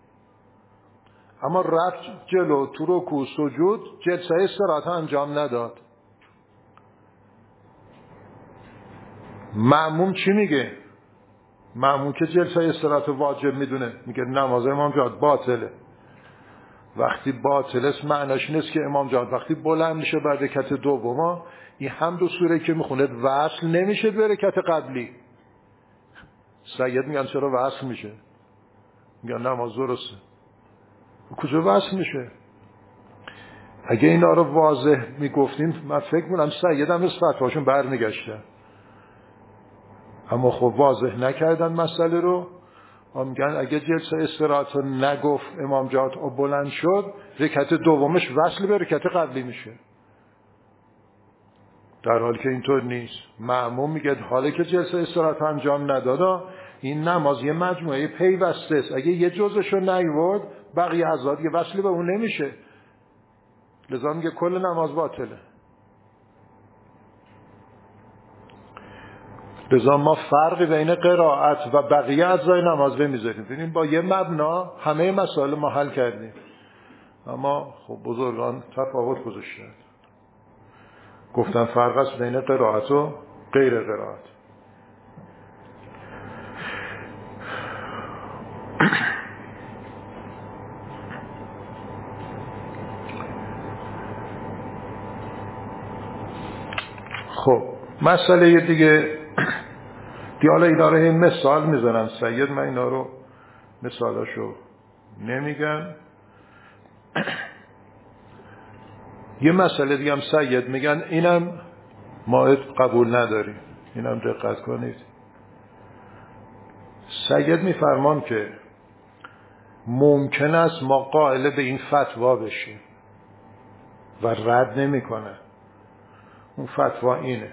اما رفت جلو تو رکوع سجود جلسه استراحت انجام نداد. مأموم چی میگه؟ مأموم که جلسه استراحت واجب میدونه میگه نماز امام جماعت باطله. وقتی باطل است معناش نیست که امام جماعت وقتی بلند میشه بعد رکعت دوم این حمد و سوره که میخونه وصل نمیشه به رکعت قبلی. سید میگن چرا وصل میشه؟ میگن نماز درسته. کجا وصل میشه؟ اگه اینا رو واضح میگفتیم من فکر میکنم سید هم از فتواشون برمیگشتن، اما خب واضح نکردن مسئله رو. میگن اگه جلسه استراحت رو نگفت امام جماعت و بلند شد رکعت دومش وصل به رکعت قبلی میشه، در حالی که اینطور نیست. مأموم میگه حالی که جلسه استراحت انجام ندادا این نماز یه مجموعه پیوسته است، اگه یه جزش رو نیورد بقیه اعضا دیگه وصل به اون نمیشه، لذا میگه کل نماز باطله. لذا ما فرقی بین قرائت و بقیه اجزای نماز بمیذاریم. ببینیم با یه مبنا همه مسائل ما حل کردیم، اما خب بزرگان تفاوت گذاشتن، گفتن فرق است بین قرائت و غیر قرائت. خب مسئله دیگه دیالا اینا رو این مثال میزنن سید، من اینا رو مثالاشو نمیگم. یه مسئله دیگه هم سید میگن اینم ما قبول نداریم، اینم دقت کنید. سید میفرمان که ممکن است ما قائل به این فتوا بشیم و رد نمیکنه. اون فتوا اینه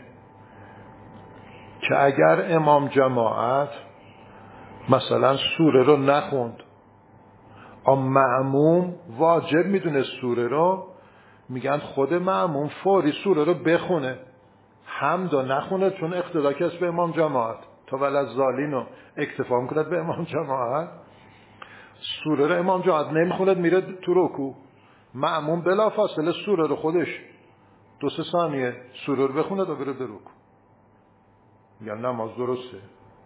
که اگر امام جماعت مثلا سوره رو نخوند، اما مأموم واجب میدونه سوره رو، میگن خود مأموم فوری سوره رو بخونه، حمد و نخونه، چون اقتدا کس به امام جماعت تا وللضالین رو اکتفا میکند به امام جماعت. سوره رو امام جماعت نمیخوند میره تو رکوع، مأموم بلا فاصله سوره رو خودش دو سه ثانیه سوره رو بخونه تا بره به رکوع. میگن نماز درسته.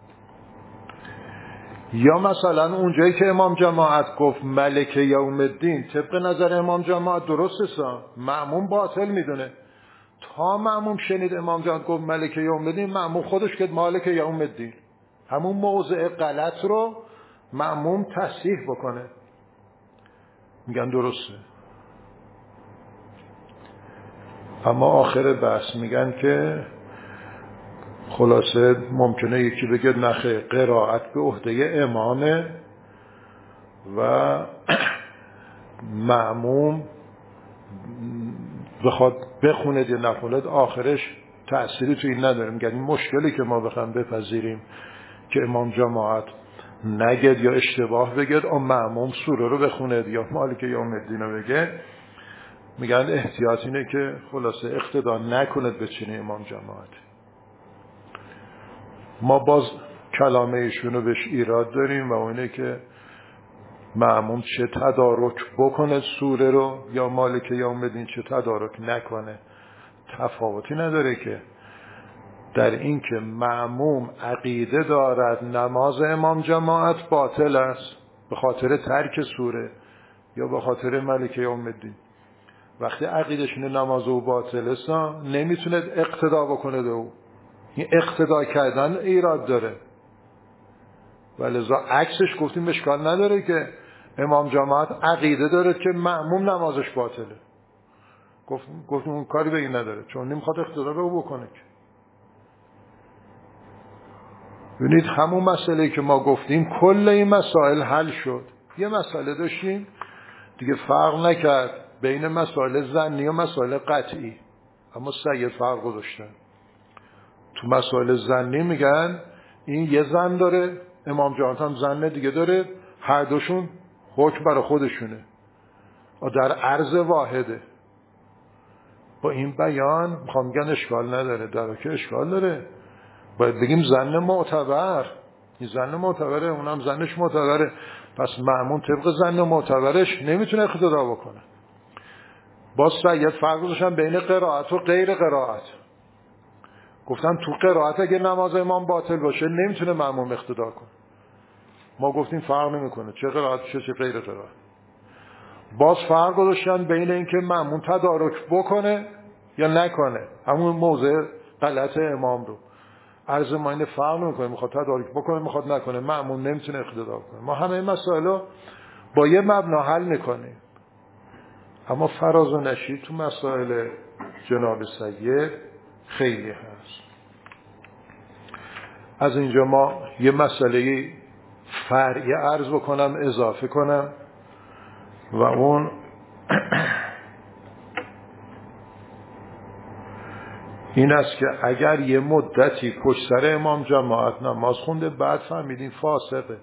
یا مثلا اونجایی که امام جماعت گفت ملک یوم الدین، طبق نظر امام جماعت درسته سا، مأموم باطل میدونه. تا مأموم شنید امام جماعت گفت ملک یوم الدین، مأموم خودش که مالک یوم الدین، همون موضع غلط رو مأموم تصحیح بکنه. میگن درسته. اما آخر بحث میگن که خلاصه ممکنه یکی بگه نخه، قرائت به عهده امامه و مأموم بخواد بخوند یا نخوند آخرش تأثیری تو این نداره. میگن این مشکلی که ما بخوام بپذیریم که امام جماعت نگد یا اشتباه بگد اون مأموم سوره رو بخوند یا مالک یوم الدین رو بگه، میگن احتیاط اینه که خلاصه اقتدا نکند به چنین امام جماعت. ما باز کلامه ایشون رو بهش ایراد داریم و اونه که مأموم چه تدارک بکنه سوره رو یا مالک یوم الدین چه تدارک نکنه. تفاوتی نداره که در این که مأموم عقیده دارد نماز امام جماعت باطل است به خاطر ترک سوره یا به خاطر مالک یوم الدین. وقتی عقیدشون نماز او باطل است نمیتونه اقتدا بکنه به او. این اقتدا کردن ایراد داره. ولذا عکسش گفتیم اشکال نداره که امام جماعت عقیده داره که مأموم نمازش باطله. گفتیم گفتیم اون کاری به این نداره چون نمیخواد اقتدا به او بکنه. ببینید همون مسئله که ما گفتیم کل این مسائل حل شد. یه مسئله داشتیم دیگه فرق نکرد بین مسائل ظنی و مسائل قطعی، اما سید فرق گذاشتن. تو مسائل ظنی میگن این یه زن داره، امام جماعت هم زن دیگه داره، هر دوشون حکم برای خودشونه و در عرض واحده. با این بیان میخوام میگن اشکال نداره، در که اشکال داره باید بگیم زن معتبر. این زن معتبره، اونم زنش معتبره، پس مأمون طبق زن معتبرش نمیتونه اقتدا بکنه. باز سید فرق گذاشتن بین قرائت و غیر قرائت. گفتن تو قرائت اگه نماز امام باطل باشه نمیتونه مأموم اقتدا کنه. ما گفتیم فرق نمیکنه چه قرائت چه چه غیر قرائت. باز فرق گذاشتن بین اینکه مأموم تدارک بکنه یا نکنه، همون موضع غلط امام رو. عرض ما اینه فرق نمیکنه، میخواد تدارک بکنه میخواد نکنه، مأموم نمیتونه اقتدا کنه. ما همه این مسائل رو با یه مبنا حل میکنیم. اما فراز و نشید تو مسائل جناب سید خیلی هست. از اینجا ما یه مسئله فرعی عرض بکنم اضافه کنم و اون این است که اگر یه مدتی پشت سر امام جماعت نماز خونده بعد فهمیدین فاسقه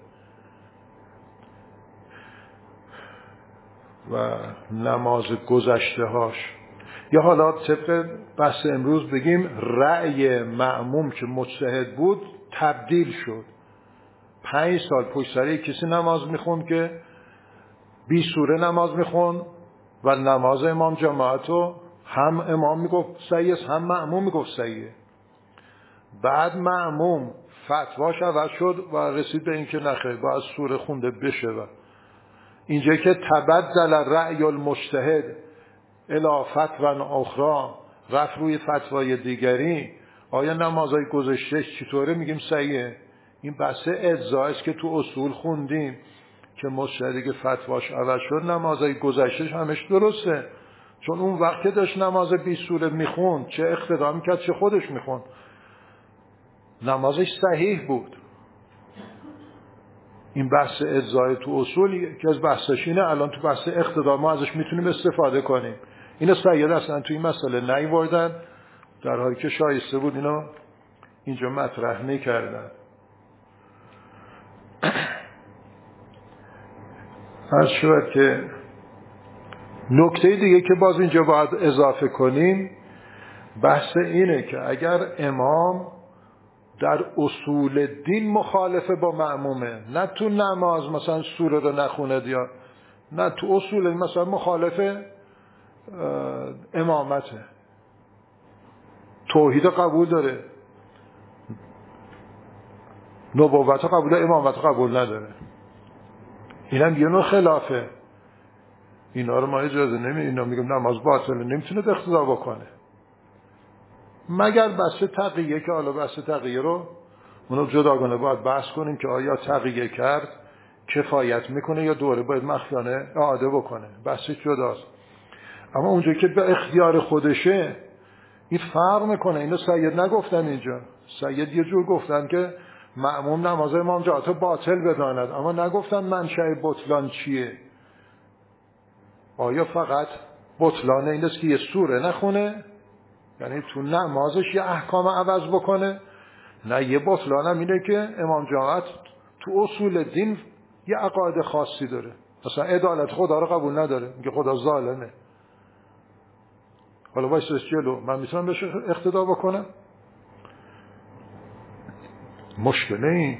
و نماز گذشته هاش، یا حالا طبق بحث امروز بگیم رأی مأموم که مجتهد بود تبدیل شد، پنج سال پشت سر کسی نماز میخوند که بی سوره نماز میخوند و نماز امام جماعتو هم امام میگفت صحیح است هم مأموم میگفت صحیحه. بعد مأموم فتواش عوض شد و رسید به این که نخیر باید سوره خونده بشه. و اینجا که تبدل رأی المجتهد الی فتوی اخرى، رفت روی فتوای دیگری، آیا نمازهای گذشته چطوره میگیم صحیحه؟ این بحث اجزا است که تو اصول خوندیم که مجتهدی که فتواش عوض شد نمازهای گذشتهش همش درسته، چون اون وقت که داشت نماز بی سوره میخوند چه اقتدا میکرد چه خودش میخوند نمازش صحیح بود. این بحث اجزای تو اصول که از بحثش اینه، الان تو بحث اقتدا ما ازش میتونیم استفاده کنیم اینو سید اصلا توی این مسئله نیوردن، در حالی که شایسته بود اینو اینجا مطرح نکردن. هر شود که نکته دیگه که باز اینجا باید اضافه کنیم بحث اینه که اگر امام در اصول دین مخالفه با مأمومه، نه تو نماز مثلا سوره رو نخونه یا نه تو اصول مثلا مخالفه امامته، توحید قبول داره، نبوت قبول داره، امامت قبول نداره، اینم یه نوع خلافه. اینا رو ما اجازه نمی اینا میگم نماز باطله، نمیتونه اقتدا بکنه مگر بحث تقیه، که حالا بحث تقیه رو اونو جداگانه باید بحث کنیم که آیا تقیه کرد کفایت میکنه یا دوره باید مخفیانه اعاده بکنه، بحث جداست. اما اونجا که به اختیار خودشه این فرق میکنه. اینو سید نگفتن اینجا، سید یه جور گفتن که مأموم نماز امام جماعت باطل بداند، اما نگفتن منشأ بطلان چیه. آیا فقط بطلان این است که یه سوره نخونه، یعنی تو نمازش یه احکام عوض بکنه؟ نه، یه بطلان هم اینه که امام جماعت تو اصول دین یه عقاید خاصی داره، مثلا عدالت خدا رو قبول نداره، میگه خدا ظالمه. حالا وایسش جلو من میتونم بهش اقتدا بکنم؟ مشکل این.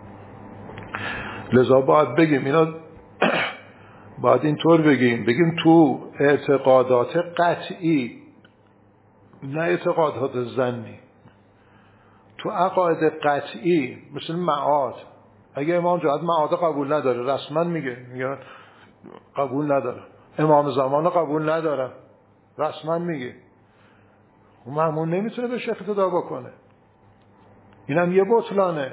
لذا باید بگیم اینا باید اینطور بگیم بگیم تو اعتقادات قطعی، نه اعتقادات ظنی، تو عقاید قطعی مثل معاد، اگه امام جماعت معاد قبول نداره رسما میگه میگه قبول نداره، امام زمان قبول نداره رسما میگه، اون مأمون نمیتونه بهش اقتدا بکنه، اینم یه بطلانه.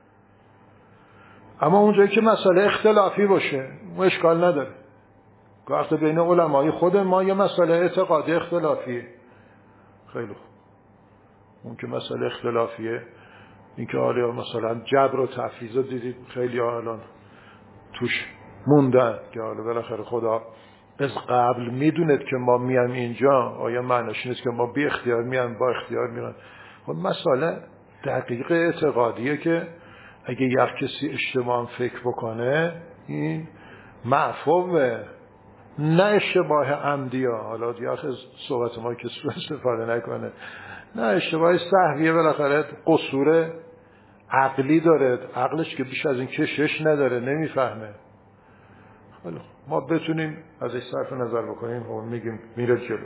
اما اونجایی که مسئله اختلافی باشه اون اشکال نداره، وقتی بین علمای خود ما یه مسئله اعتقادی اختلافیه، خیلی خوب، اون که مسئله اختلافیه، این که حالا مثلا جبر و تفویض رو دیدید خیلی الان توش موندن که حالا بالاخره خدا از قبل میدوند که ما میام اینجا، آیا معنیش نیست که ما بی اختیار میام با اختیار میرن؟ خب مسئله دقیق اعتقادیه که اگه یک کسی اشتباه فکر بکنه این معفوه، نه اشتباه عمدی ها، حالا دیگه از صحبت ما کسی استفاده نکنه، نه اشتباه سهویه، بالاخره قصور عقلی داره، عقلش که بیش از این کشش نداره، نمیفهمه. حالا ما بتونیم ازش صرف نظر بکنیم و میگیم میره جلو.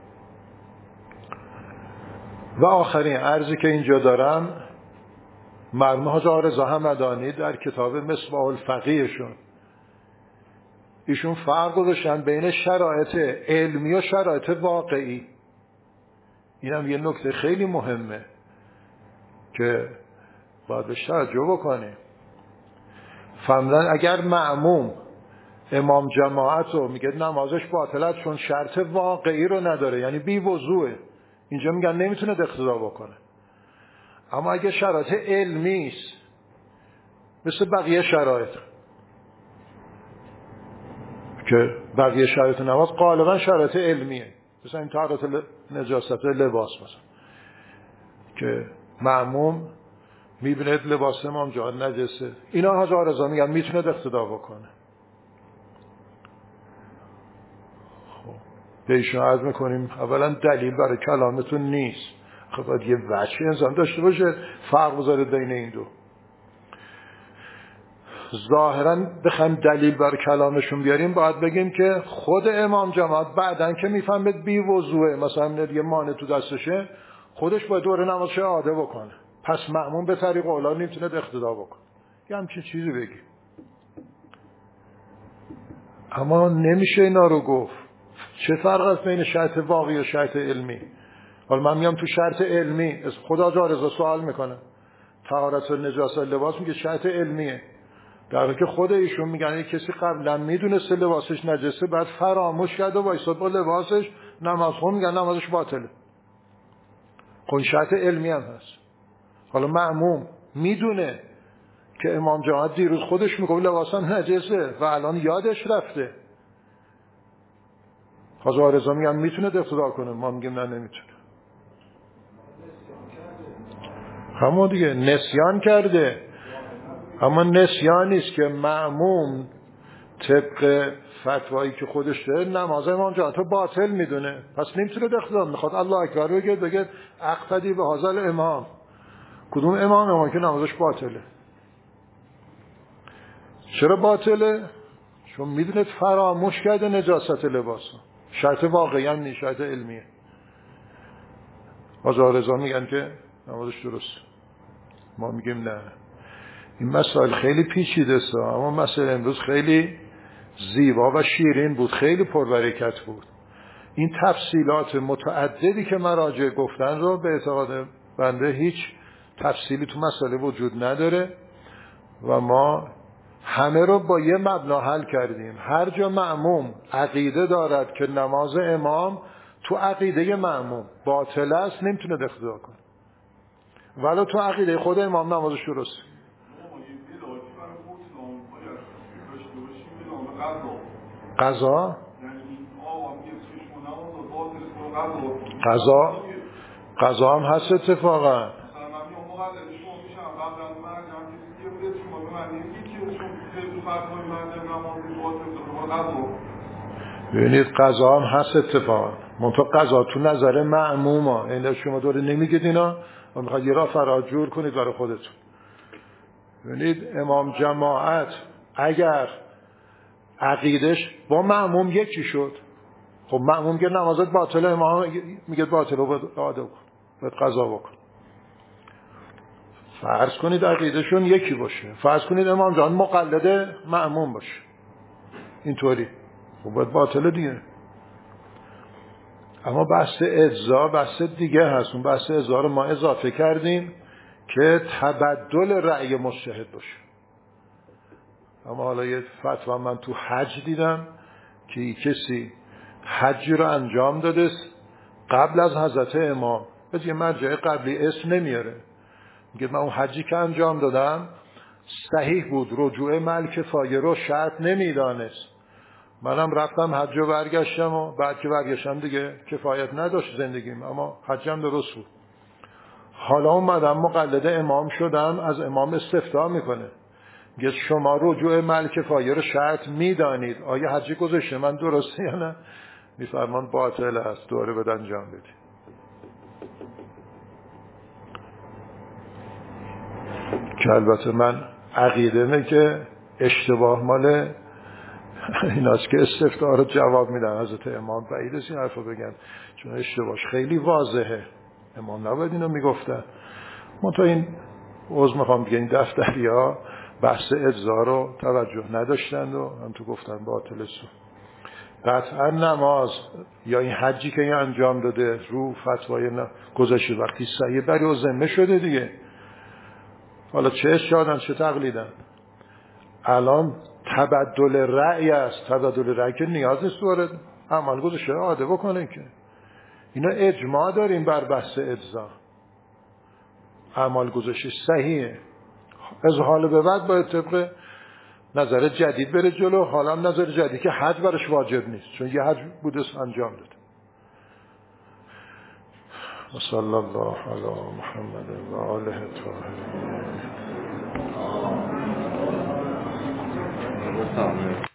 و آخرین عرضی که اینجا دارم، مرحوم حاج رضا همدانی در کتاب مصباح الفقیهشون ایشون فرق گذاشتن بین شرایط علمی و شرایط واقعی. اینم یه نکته خیلی مهمه که باید بهش توجه بکنیم. فهمیدن اگر مأموم امام جماعت رو میگه نمازش باطلت چون شرط واقعی رو نداره، یعنی بی وضوعه، اینجا میگن نمیتونه اقتدا بکنه. اما اگه شرایط علمی است مثل بقیه شرایط، که بقیه شرایط نماز غالبا شرایط علمیه، مثلا این طهارت نجاست لباس، مثلا که مأموم میبینه لباس امام جماعت نجسه، اینا حاج رضا میگن میتونه اقتدا بکنه. خب به ایشون عرض میکنیم اولا دلیل برای کلامتون نیست، خب باید یه وجه انسان داشته باشه فرق بذاره بین این دو. ظاهرا بخوایم دلیل بر کلامشون بیاریم باید بگیم که خود امام جماعت بعدن که میفهمه بی وضوعه، مثلا یه مانع تو دستشه، خودش باید دوره نمازش اعاده بکنه، پس مأموم به طریق اولا نمیتونه اقتدا بکنه، یه همچین چیزی بگیم. اما نمیشه اینا رو گفت. چه فرق است بین شرط واقعی و شرط علمی؟ حالا من میام تو شرط علمی، از خدا جا رضا سوال میکنه، طهارت نجاست لباس میگه شرط علمیه، در حالی که خود ایشون میگن کسی قبلا میدونسته لباسش نجسه بعد فراموش کرد و وایساد با لباسش نماز خون، میگن نمازش باطله. خب شرط علمی هم هست. حالا مأموم میدونه که امام جماعت دیروز خودش میگه لباسم نجسه و الان یادش رفته، حاج آقا رضا میگن میتونه اقتدا کنه، ما میگیم نه نمیتونه. همون دیگه نسیان کرده، اما نسیان نیست که مأموم طبق فتوایی که خودش داره نماز امام جماعت باطل میدونه، پس نمیتونه اقتدا. میخواد الله اکبر بگه بگه اقتدی به هذا امام. کدوم امام؟ امام که نمازش باطله. چرا باطله؟ چون میدونه فراموش کرده نجاست لباس. شرط واقعی هم نیست، شرط علمیه. حاج آقا رضا میگن که نمازش درست، ما میگیم نه. این مسائل خیلی پیچیده است، اما مسئله امروز خیلی زیبا و شیرین بود، خیلی پربرکت بود. این تفصیلات متعددی که مراجع گفتن رو به اعتقاد بنده هیچ تفصیلی تو مسئله وجود نداره و ما همه رو با یه مبنا حل کردیم. هر جا مأموم عقیده دارد که نماز امام تو عقیده مأموم باطل است، نمیتونه اقتدا کنه، ولی تو عقیده خود امام نمازش درسته. قضا قضا قضا هم هست اتفاقا. ببینید قضا هم هست اتفاقا، منطقه قضا تو نظر مأموم ها، این شما دوره نمیگید اینا و میخواد یه راه فراد جور کنید برای خودتون. ببینید امام جماعت اگر عقیدش با مأموم یکی شد، خب مأموم که نمازت باطله، امام میگه باطله و باید آده بکن، باید قضا بکن. فرض کنید عقیدشون یکی باشه، فرض کنید امام جان مقلد مأموم باشه، اینطوری خب باید باطله دیگه. اما بحث اجزا بحث دیگه هست. اون بحث اجزا رو ما اضافه کردیم که تبدل رأی مجتهد باشه. اما حالا یه فتوا من تو حج دیدم که کسی حجی رو انجام داده قبل از حضرت امام، از یه مرجع قبلی اسم نمیاره، میگه من اون حجی که انجام دادم صحیح بود، رجوع مل کفایه رو شرط نمیدانست، منم رفتم حج و برگشتم و بعد که برگشتم دیگه کفایت نداشت زندگیم، اما حجم درست بود. حالا اومدم مقلد امام شدم، از امام استفتاء میکنه، میگه شما رجوع مل کفایه رو شرط میدانید، آیا حجی گذاشته من درسته یا نه؟ میفرمان باطل است، دوره بد انجام بدید. که البته من عقیده نه که اشتباه مال ایناست که استفتاء رو جواب میدن حضرت امام، بعید است این حرفو بگن، چون اشتباهش خیلی واضحه، امام نباید اینو میگفتن. من تا این عضو میخوام بگم این دفتری ها بحث اجزا رو توجه نداشتند و هم تو گفتن باطل است. قطعا نماز یا این حجی که این انجام داده رو فتوای گذاشته وقتی صحیح بری و ذمه شده دیگه، حالا چه اشتهادن چه تقلیدن. الان تبدل رأی است، تبدل رأی که نیاز نیست وارد عمل گذاشته عاده بکنه که اینا اجماع داریم بر بحث اجزا، عمل گذاشته صحیحه، از حال به بعد باید طبق نظر جدید بره جلو. حالا هم نظر جدید که حج برش واجب نیست، چون یه حج بوده انجام داده. و صلی الله علی محمد و آله الطاهرین.